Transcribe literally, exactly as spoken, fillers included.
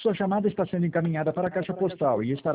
Sua chamada está sendo encaminhada para a caixa postal e estará